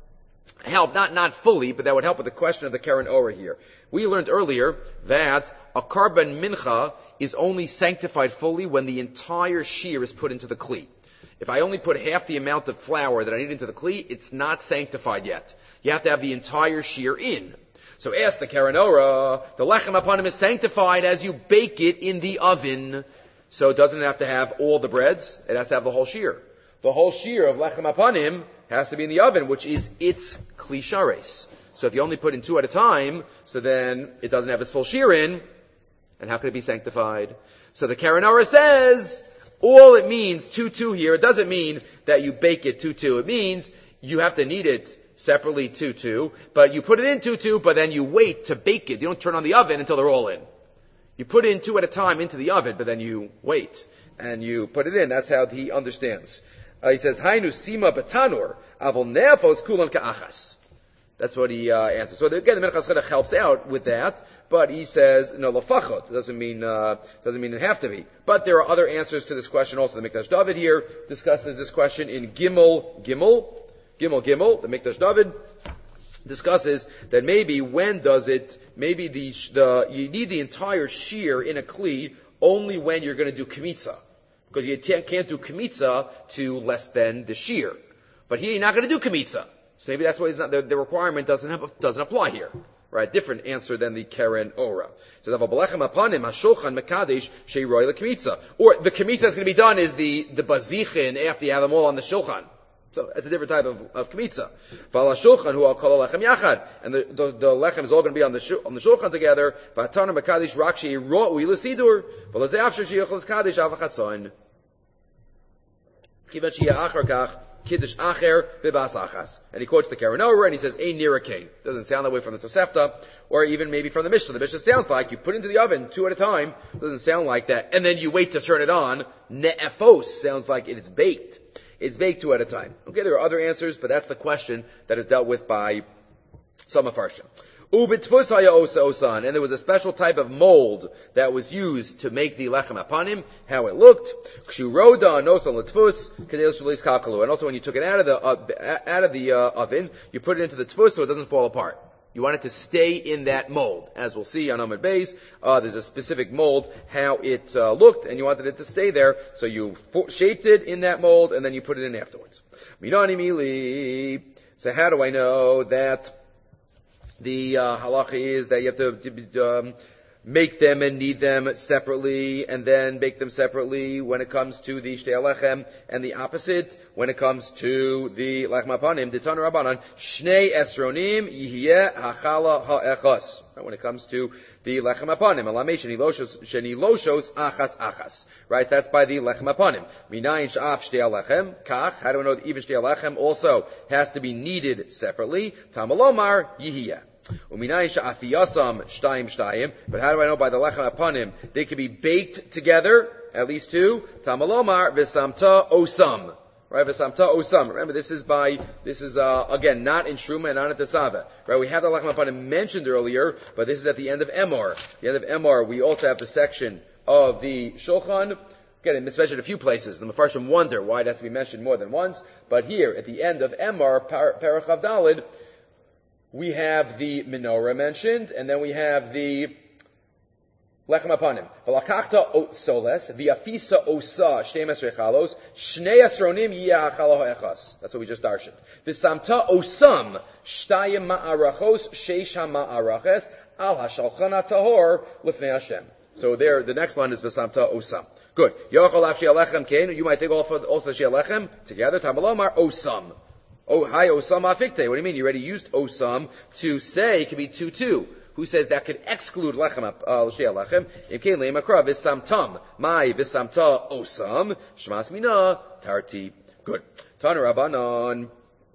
help, not, not fully, but that would help with the question of the Keren Orah here. We learned earlier that a Karban Mincha is only sanctified fully when the entire shear is put into the Kli. If I only put half the amount of flour that I need into the Kli, it's not sanctified yet. You have to have the entire shear in. So ask the Keren Orah, the Lechem Apanim is sanctified as you bake it in the oven. So it doesn't have to have all the breads, it has to have the whole shear. The whole shear of Lechem Apanim has to be in the oven, which is its Kli Shares. So if you only put in two at a time, so then it doesn't have its full shear in, and how can it be sanctified? So the Keren Orah says, all it means, two, two here, it doesn't mean that you bake it two, two. It means you have to knead it separately two, two, but you put it in two, two, but then you wait to bake it. You don't turn on the oven until they're all in. You put in two at a time into the oven, but then you wait, and you put it in. That's how he understands. Uh, he says, Hainu sima betanur, avol nefos kulan ka'achas. That's what he uh, answers. So again, the Minchas Chinuch helps out with that, but he says, no, lafachot. Doesn't mean, uh, doesn't mean it have to be. But there are other answers to this question also. The Mikdash David here discusses this question in Gimel, Gimel, Gimel Gimel, the Mikdash David discusses that maybe when does it, maybe the, the, you need the entire shear in a Kli only when you're going to do Kmitza. Because you can't do Kmitza to less than the shear. But here you're not going to do Kmitza. So maybe that's why it's not, the, the requirement doesn't have, doesn't apply here. Right? Different answer than the Keren Orah. So, or the Kmitza that's going to be done is the, the Bazichin after you have them all on the Shulchan. So that's a different type of, of kmitza. V'ala shulchan hu al kol lechem yachad, and the, the the lechem is all going to be on the shu, on the shulchan together. V'atana mekadish rak shei ro'ui l'sidur, v'lazeh afsher sheyichol l'skadish avachatzoin. Kivat sheyeh achar kach kiddush acher v'bas achas. And he quotes the Keren Orah and he says ein nira kain. Doesn't sound that way from the Tosefta, or even maybe from the Mishnah. The Mishnah sounds like you put it into the oven two at a time. Doesn't sound like that, and then you wait to turn it on. Ne'efos sounds like it's baked. It's baked two at a time. Okay, there are other answers, but that's the question that is dealt with by some Mefarshim. Ubitfus haya osa osan, and there was a special type of mold that was used to make the lechem apanim, how it looked. Kshu roda nosan l'tfus kedel shalis kakalu, and also when you took it out of the uh, out of the uh, oven, you put it into the tfus so it doesn't fall apart. You want it to stay in that mold. As we'll see on Amud Beis, uh, there's a specific mold, how it uh, looked, and you wanted it to stay there, so you fo- shaped it in that mold, and then you put it in afterwards. Minani mili. So how do I know that the uh, halacha is that you have to um, make them and knead them separately, and then bake them separately when it comes to the shtei alechem, and the opposite when it comes to the lechem apanim. Ditan Rabbanan shnei esronim yihye hachala ha'echas. When it comes to the lechem apanim, alamei sheni loshos sheni loshos achas achas. Right, that's by the lechem apanim. Minayin sha'af shtei alechem kach. How do we know that even shtei alechem also has to be kneaded separately? Tamalomar yihye. Uminayin sha'afiyasam shtayim shtayim. But how do I know by the lechem apanim they can be baked together, at least two? Tamalomar v'samta osam. Right, v'samta osam. Remember, this is by, this is, uh, again, not in Shruma and not at the Tzava. Right, we have the lechem apanim mentioned earlier, but this is at the end of Emor. The end of Emor, we also have the section of the Shulchan. Again, it's mentioned a few places. The Mefarshim wonder why it has to be mentioned more than once. But here, at the end of Emor, Parach Av Daled, we have the menorah mentioned, and then we have the lechem apanim. V'lakachta soles, v'afisa osa, shnei mesrei chalos, shnei esronim yiyah hachalo ha'echas. That's what we just darshaned. V'samta osam, shtayim ma'arachos, sheish ha'ma'araches, al ha'shalchan ha'tahor, lifnei Hashem. So there, the next line is v'samta osam. Good. Yochol af she'alechem kein, you might think also she'alechem, together, tamalomar osam. Oh, hi, Osam afikte. What do you mean? You already used Osam to say it could be two two. Who says that could exclude lechem, uh, l'shtei lechem? Imkein le'makra v'samtam. Mai v'samta Osam. Shmas mina tarti. Good. Tana Rabbanon.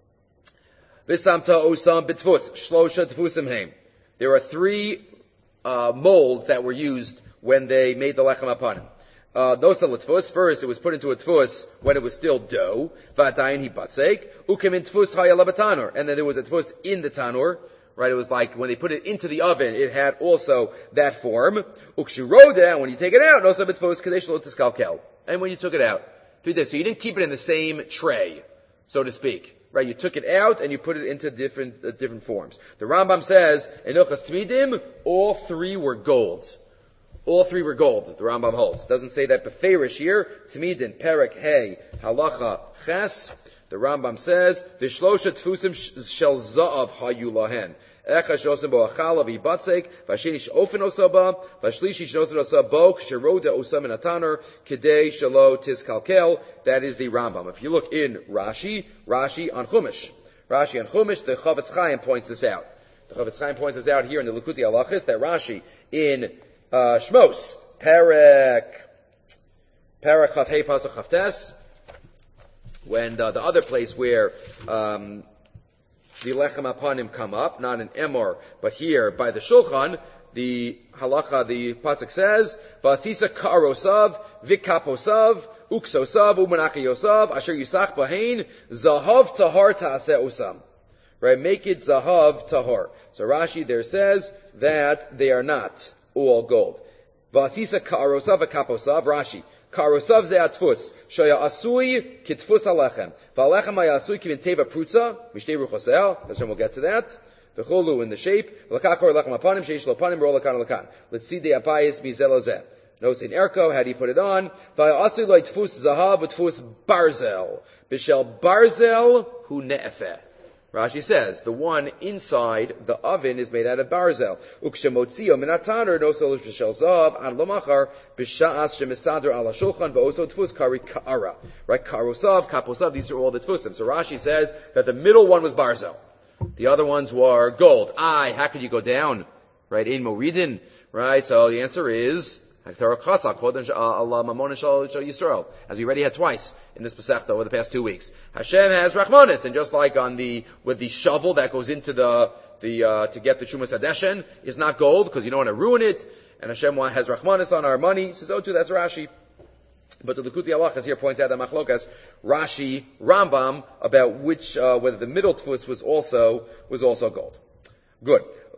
V'samta Osam b'tfus. Shlosha tfusim heim. There are three, uh, molds that were used when they made the lechem apanim. Uh, Nosa l'tfus. First, it was put into a tfus when it was still dough. V'adayin hi batzek. Ukem in tfus hayala b'tanur. And then there was a tfus in the tanur. Right? It was like when they put it into the oven, it had also that form. Ukshuroda. And when you take it out, nosa b'tfus kadesh lo tiskalkel. And when you took it out, so you didn't keep it in the same tray, so to speak. Right? You took it out and you put it into different uh, different forms. The Rambam says, enochas tmidim, all three were gold. All three were gold, the Rambam holds. It doesn't say that beferish here. Tmidin, Perek, Hey, Halacha, Ches. The Rambam says, Vishlosha tfusim shel za'av hayu lahen. Echa shosim bo achalav ibatzek, vasheni shofen osaba, vashlishi shosim osaba bo, ksheroda osam in ataner, kedei shalo tiskalkel. That is the Rambam. If you look in Rashi, Rashi on Chumash. Rashi on Chumash, the Chavetz Chaim points this out. The Chavetz Chaim points this out here in the Likutei Halachos, that Rashi in Uh, Shmos, Perek, Perek Chav Hei Pasuk Chavtes, when uh, the other place where um, the Lechem Apanim come up, not in Emor, but here by the Shulchan, the halacha, the pasuk says, Vasisa ka'arosav, vikaposav, uksosav, umanakayosav, asher yusach bahain, zahav tahar ta'aseh osam. Right, make it zahav tahar. So Rashi there says that they are not all gold. Vasisa ka'arosav v'kaposav, Rashi. Ka'arosav ze atfus, shaya asui kitfus alechem. V'alechem haya asui kivin teva prutza, mishtei ruchosel, Hashem will get to that. V'cholu in the shape, v'lakakor lechem apanim, sheish lo panim, ro lakan lakan. Let's see the apayis mizelo zeh. Notice in Erko, how do you put it on? V'aya asui lo tfus zahav v'tfus barzel. B'shel barzel hu ne'efeh. Rashi says, the one inside the oven is made out of barzel. Ukshemotzio minataner nosol b'shel zav ad lomachar b'sha'as shemisader ala shulchan v'oso tfus kari ka'ara. Right, karosav, kaposav, these are all the tfusim. So Rashi says that the middle one was barzel. The other ones were gold. Aye, how could you go down? Right, in Moridin. Right, so the answer is, as we already had twice in this Pesachta over the past two weeks. Hashem has Rachmanis, and just like on the, with the shovel that goes into the, the, uh, to get the Shumas Hadeshen, is not gold, because you don't want to ruin it, and Hashem has Rachmanis on our money. He says, oh, too, that's Rashi. But the Likutei Halachos here points out that Machlokas, Rashi, Rambam, about which, uh, whether the middle tfus was also, was also gold. Good.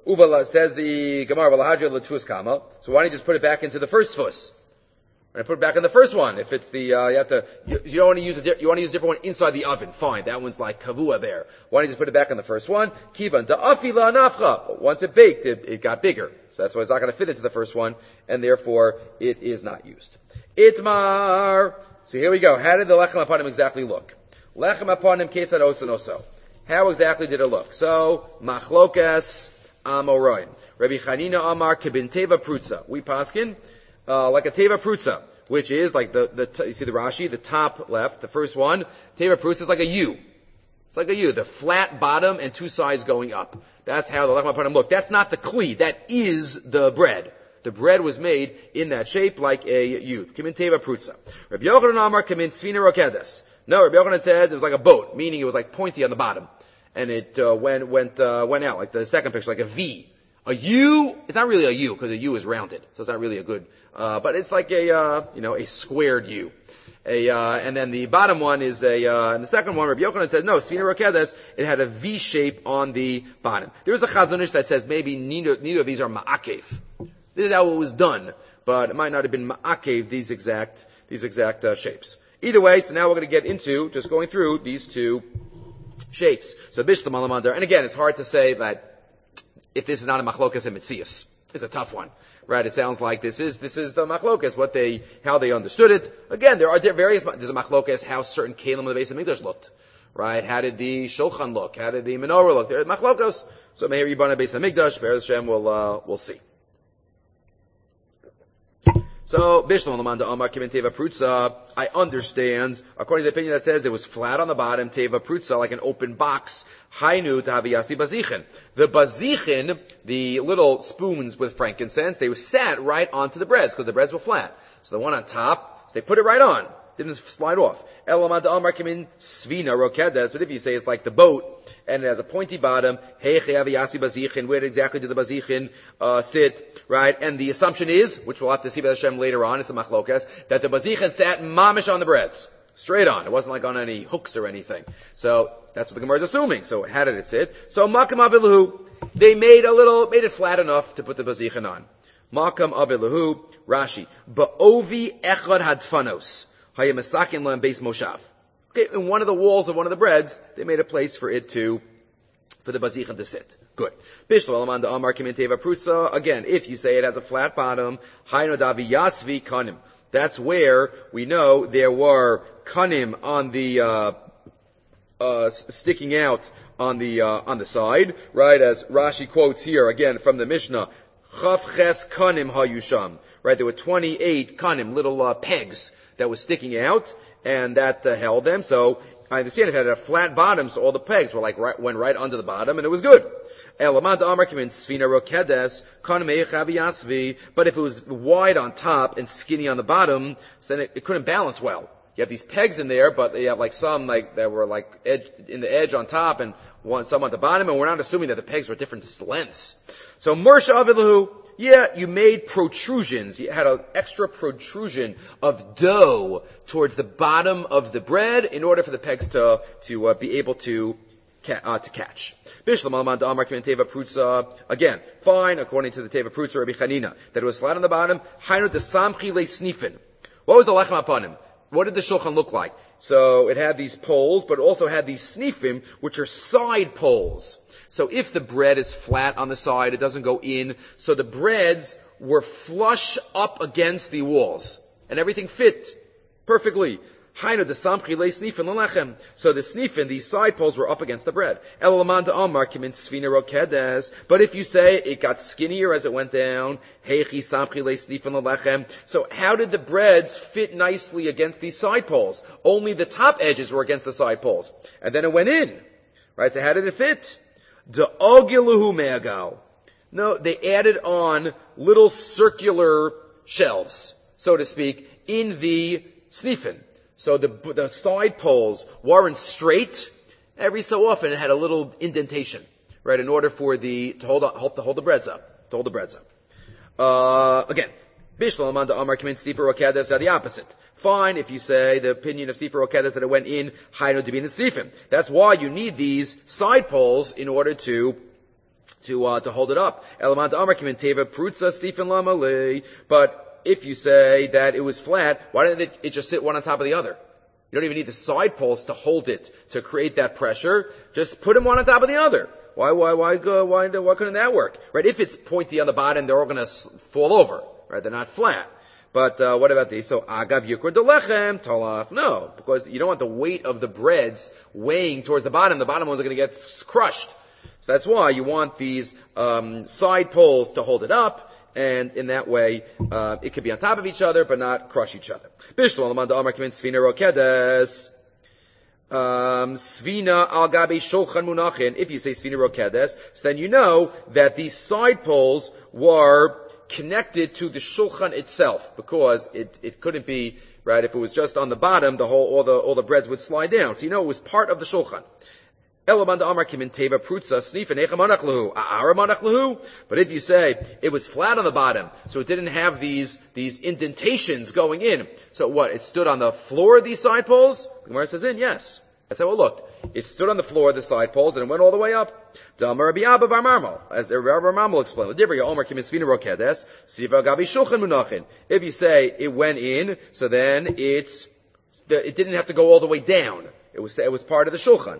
Uvala says the Gemara, Valahadra Latus Kama. So why don't you just put it back into the first tfus? And put it back in the first one. If it's the, uh, you have to, you, you don't want to use a, you want to use a different one inside the oven. Fine. That one's like kavua there. Why don't you just put it back in the first one? Kivan da'afila nafcha. But once it baked, it, it got bigger. So that's why it's not going to fit into the first one, and therefore it is not used. Itmar. So here we go. How did the lechem aponim exactly look? Lechem aponim ketzad oso noso. How exactly did it look? So, machlokas amoroin. Rabbi Chanina Amar kibin teva prutza. We paskin, uh, like a teva prutza, which is like the, the, t- you see the Rashi, the top left, the first one. Teva prutza is like a U. It's like a U, the flat bottom and two sides going up. That's how the lechem aponim look. That's not the kli. That is the bread. The bread was made in that shape like a U. Kimin teva prutza. Rabbi Yochanan Amar kimin svina rokedes. No, Rabbi Yochanan said it was like a boat, meaning it was like pointy on the bottom. And it uh, went went uh, went out, like the second picture, like a V. A U, it's not really a U, because a U is rounded, so it's not really a good, uh, but it's like a, uh, you know, a squared U. A, uh, and then the bottom one is a, uh, and the second one, Rabbi Yochanan says, no, Svina Rokedes, it had a V shape on the bottom. There is a Chazon Ish that says maybe neither, neither of these are Ma'akev. This is how it was done, but it might not have been Ma'akev, these exact, these exact, uh, shapes. Either way, so now we're going to get into just going through these two shapes. So Bishlam Alamandar, and again, it's hard to say that if this is not a machlokas and mitzias. It's a tough one, right? It sounds like this is, this is the machlokas, what they, how they understood it. Again, there are various, there's a machlokas, how certain kelim of the base of Mikdash looked, right? How did the shulchan look? How did the menorah look? There are machlokas. So Meir Yibana base of Mikdash, Be'ez Hashem, we'll, uh, we'll see. So, Bishlam Lamanda Amar Kimin Teva Prutza, I understand, according to the opinion that says it was flat on the bottom, Teva Prutza, like an open box, Hainu Tahaviyasi Bazichin. The Bazichin, the little spoons with frankincense, they were sat right onto the breads, because the breads were flat. So the one on top, so they put it right on. Didn't slide off. Elamanda Amar Kimin Svina Rokedes, but if you say it's like the boat, and it has a pointy bottom, Hey Chaviyasi Bazichin, where exactly did the Bazichin, uh, sit, right? And the assumption is, which we'll have to see by Hashem later on, it's a machlokas, that the Bazichin sat mamish on the breads. Straight on. It wasn't like on any hooks or anything. So, that's what the Gemara is assuming. So, how did it sit? So, Makam Avilahu, they made a little, made it flat enough to put the Bazichin on. Makam Avilahu, Rashi, Ba'ovi Echad Hadfanos. Hayamasakin Lam Beis Moshav. Okay, in one of the walls of one of the breads, they made a place for it to, for the bazichin to sit. Good. Bishlo Alamanda Amar Kimin Teva Prutza. Again, if you say it has a flat bottom, Hayno Davi Yasvi Kanim. That's where we know there were kanim on the, uh, uh, sticking out on the, uh, on the side, right? As Rashi quotes here, again, from the Mishnah, Chav Ches Kanim Hayusham. Right? There were twenty-eight kanim, little, uh, pegs that was sticking out, and that uh, held them. So I understand it had a flat bottom, so all the pegs were like right, went right under the bottom, and it was good. But if it was wide on top and skinny on the bottom, so then it, it couldn't balance well. You have these pegs in there, but you have like some like that were like edge, in the edge on top and one some on the bottom, and we're not assuming that the pegs were different lengths. So Mersha Avilahu, yeah, you made protrusions. You had an extra protrusion of dough towards the bottom of the bread in order for the pegs to to uh, be able to ca- uh, to catch. Bishlam Alman Amar Kimin Teva Prutza. Again, fine according to the Teva Prutza Rabbi Chanina that it was flat on the bottom. Hainu de Samchi le Snifin. What was the lechem upon him? What did the shulchan look like? So it had these poles, but it also had these snifim, which are side poles. So if the bread is flat on the side, it doesn't go in. So the breads were flush up against the walls. And everything fit perfectly. Hainu de samchi le snifin lelechem. So the snifin, these side poles were up against the bread. Elaman de amar kimin svina rokedes. But if you say it got skinnier as it went down, heichi samchi le snifin lelechem. So how did the breads fit nicely against these side poles? Only the top edges were against the side poles. And then it went in. Right? So how did it fit? De'ogiluhu me'agal. No, they added on little circular shelves, so to speak, in the snifin. So the, the side poles weren't straight. Every so often it had a little indentation, right, in order for the, to hold, hold, to hold the breads up, to hold the breads up. Uh, again, Bishlam Amanda Amar Kimin Sefer Rokedes are the opposite. Fine if you say the opinion of Sefer Rokedes that it went in Hainu Debin and Snifim. That's why you need these side poles in order to to uh, to hold it up. But if you say that it was flat, why didn't it, it just sit one on top of the other? You don't even need the side poles to hold it, to create that pressure. Just put them one on top of the other. Why, why, why, go, why, why couldn't that work? Right? If it's pointy on the bottom, they're all going to fall over. Right? They're not flat. But uh, what about these? So agav yukra delechem talach. No, because you don't want the weight of the breads weighing towards the bottom. The bottom ones are going to get crushed. So that's why you want these um, side poles to hold it up. And in that way, uh, it could be on top of each other, but not crush each other. Um, Svina al gabe shulchan munachin. If you say Svina rokedes, so then you know that these side poles were connected to the shulchan itself, because it, it couldn't be, right, if it was just on the bottom, the whole, all the, all the breads would slide down. So you know it was part of the shulchan. But if you say it was flat on the bottom, so it didn't have these, these indentations going in. So what? It stood on the floor of these side poles? The Gemara says in, yes. That's how it looked. It stood on the floor of the side poles and it went all the way up. As Rabbi Abba Bar Marmal, as Rabbi Marmal explained. If you say it went in, so then it's, it didn't have to go all the way down. It was, it was part of the shulchan.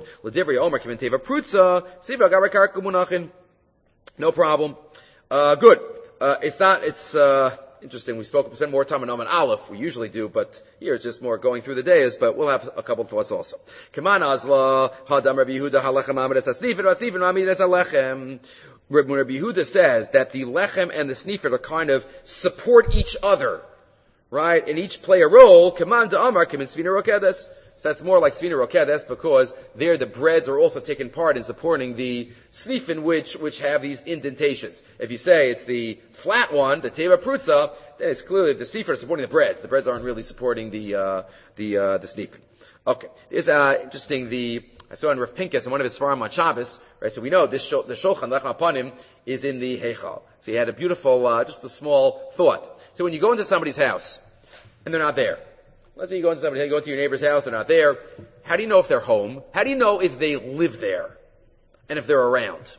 No problem. Uh, good. Uh, it's not, it's, uh, interesting. We spoke, we spent more time on Aman Aleph. We usually do, but here it's just more going through the days, but we'll have a couple of thoughts also. Kaman Azla, Hadam Rabbi Yehuda, Halechem Amidas HaSnifet, Vathivin Amidas HaLechem. Rabbi Yehuda says that the lechem and the snifet are kind of support each other. Right? And each play a role. Kaman Da'amar, Kaman Svina Rokedes. So that's more like Svina Rokedes, because there the breads are also taking part in supporting the snifin, which, which have these indentations. If you say it's the flat one, the Teva Prutza, then it's clearly the snifin are supporting the breads. The breads aren't really supporting the, uh, the, uh, the snifin. Okay. It's, uh, interesting, the, I saw in Rav Pinkus in one of his Svarim on Shabbos, right, so we know this, shul, the Shulchan, Lechem Apanim, is in the Heichal. So he had a beautiful, uh, just a small thought. So when you go into somebody's house, and they're not there, let's say you go into somebody, you go to your neighbor's house, they're not there. How do you know if they're home? How do you know if they live there? And if they're around?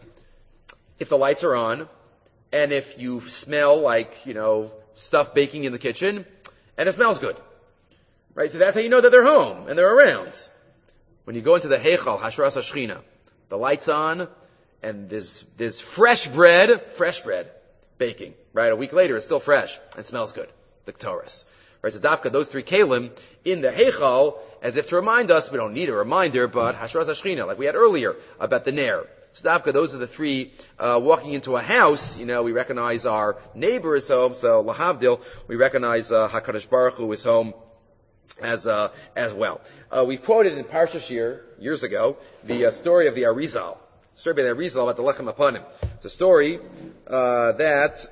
If the lights are on, and if you smell like, you know, stuff baking in the kitchen, and it smells good. Right? So that's how you know that they're home, and they're around. When you go into the Heichal, Hashras HaShechina, the lights on, and there's, there's fresh bread, fresh bread, baking. Right? A week later, it's still fresh, and smells good. The Ktoris. Right, so Dafka, those three Kalim in the Heichal, as if to remind us, we don't need a reminder, but Hashras HaShechina, like we had earlier about the Ner. So Dafka, those are the three, uh, walking into a house, you know, we recognize our neighbor is home, so Lahavdil, we recognize, uh, HaKadosh Baruch Hu is home as, uh, as well. Uh, we quoted in Parsha Shir, years ago, the uh, story of the Arizal. The story of the Arizal about the Lechem Apanim. It's a story, uh, that,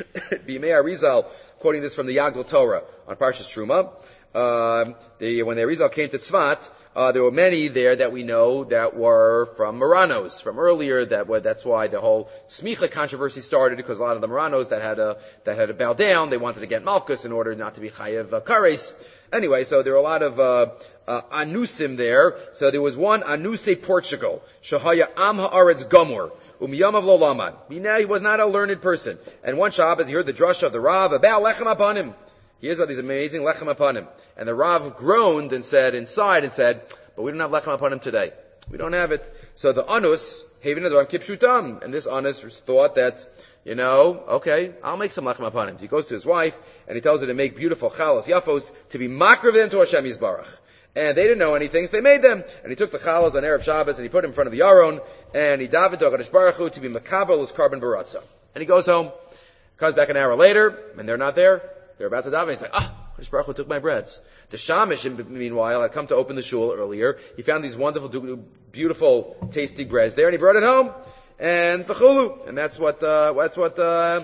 B'mei Arizal, quoting this from the Yagdal Torah on Parshas Truma. Uh, the, when the Arizal came to Tzfat, uh, there were many there that we know that were from Maranos, from earlier. That were, that's why the whole Smicha controversy started, because a lot of the Maranos that had to, that had to bow down, they wanted to get Malchus in order not to be Chayev uh, Kares. Anyway, so there were a lot of, uh, uh, Anusim there. So there was one Anuse Portugal, Shahaya Am Haaretz Gomor. Umiyamav lo lamad. He was not a learned person. And one Shabbos, he heard the drasha of the Rav about lechem apanim. He hears about these amazing lechem apanim. And the Rav groaned and said inside and said, but we don't have lechem apanim today. We don't have it. So the Anus, Havin Adram Kipshutam. And this Anus thought that, you know, okay, I'll make some lechem apanim. He goes to his wife and he tells her to make beautiful chalas yafos to be makriv them to Hashem Yisbarach. And they didn't know anything, so they made them. And he took the chalas on Erev Shabbos and he put it in front of the Aron, and he davened to HaKadosh Baruch Hu to be makabel his carbon baratza. And he goes home, comes back an hour later, and they're not there. They're about to daven. He's like, ah, HaKadosh Baruch Hu took my breads. The Shamish, meanwhile, had come to open the shul earlier. He found these wonderful, beautiful, tasty breads there, and he brought it home. And v'chulu. And that's what, uh, that's what, uh,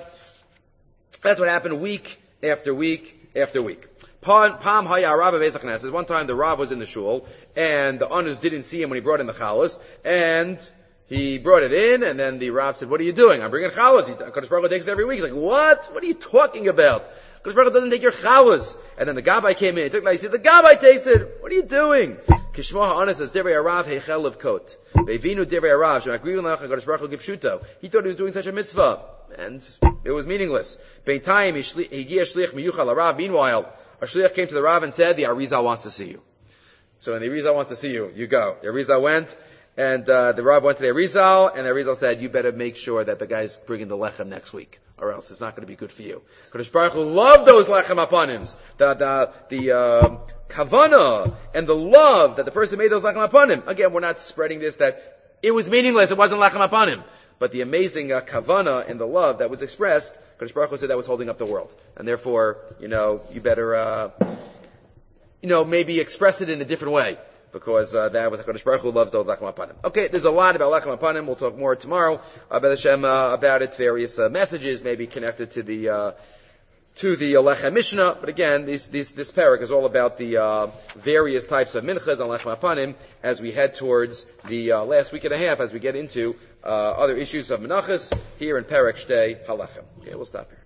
that's what happened week after week after week. Pam Haya Rav Beis HaKnesses. One time the Rav was in the shul, and the Anus didn't see him when he brought in the chalas, and he brought it in, and then the Rav said, what are you doing? I'm bringing chalas. HaKadosh Baruch Hu takes it every week. He's like, what? What are you talking about? HaKadosh Baruch Hu doesn't take your chalas. And then the Gabbai came in. He took it. He said, the Gabbai takes it. What are you doing? Kishma ha'anas as divrei harav heichel of kot. Ve'vinu divrei harav she'magriv l'nach HaKadosh Baruch Hu gipshuto. He thought he was doing such a mitzvah, and it was meaningless. Beintayim higia shliach miyuchal harav. Meanwhile, a shliach came to the Rav and said, the Arizal wants to see you. So when the Arizal wants to see you, you go. The Arizal went, and uh, the Rav went to the Arizal, and the Arizal said, you better make sure that the guy's bringing the lechem next week, or else it's not going to be good for you. Kadosh Baruch Hu loved those lechem apanims. The, the, the, uh, kavana, and the love that the person made those lechem apanim. Again, we're not spreading this that it was meaningless, it wasn't lechem apanim. But the amazing uh, kavana and the love that was expressed, Kadosh Baruch Hu said that was holding up the world. And therefore, you know, you better, uh, you know, maybe express it in a different way. Because, uh, that was Kadosh Baruch Hu loves those lechem apanim. Okay, there's a lot about lechem apanim. We'll talk more tomorrow, uh, B'ez Hashem, uh, about it, various, uh, messages, maybe connected to the, uh, to the uh, Lechem Mishnah. But again, this, this, this parak is all about the, uh, various types of minchas on lechem apanim as we head towards the, uh, last week and a half as we get into, uh, other issues of menachas here in Parak Shtei Halechem. Okay, we'll stop here.